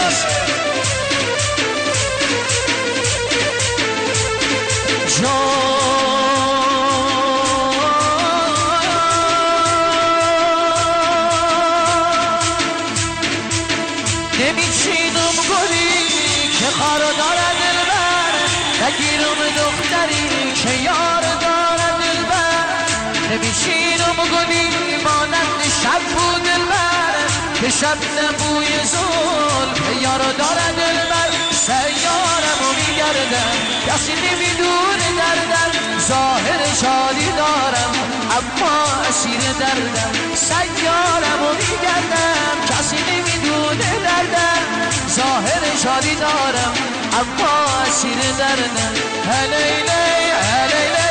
نمیچینم گلی که خار دارد دلبر، نگیرم دختری که یار دارد دلبر. نمیچینم گلی مانند شب بود دلبر، که شب نبوی زلف یار دارد دلبر. سیارمو میگردم کسی نمیدونه دردم، ظاهر شادی دارم اما اسیر دردم. سیارمو میگردم کسی نمیدونه دردم، ظاهر شادی دارم اما اسیر دردم. هلیلی هلیلی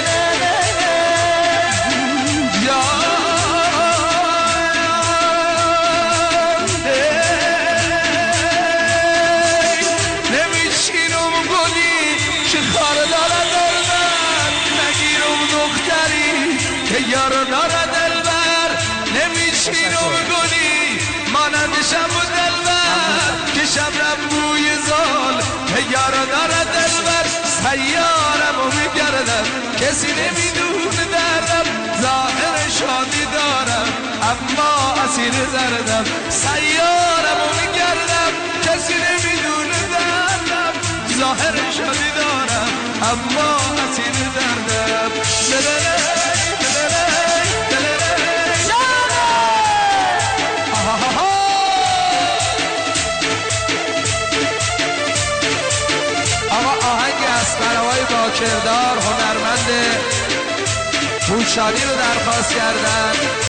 یار دارد دلبر. نمیچینم گلی مانند شب و دلبر، که شب بوی زال یار دارد دلبر. سیارمو میگردم کسی نمیدونه دردم، ظاهر شادی دارم اما اسیر دردم. سیارمو میگردم کسی نمیدونه دردم، ظاهر شادی دارم اما اسیر دردم. اسقرهای با کردار هنرمند پولشادی رو درخواست کردن.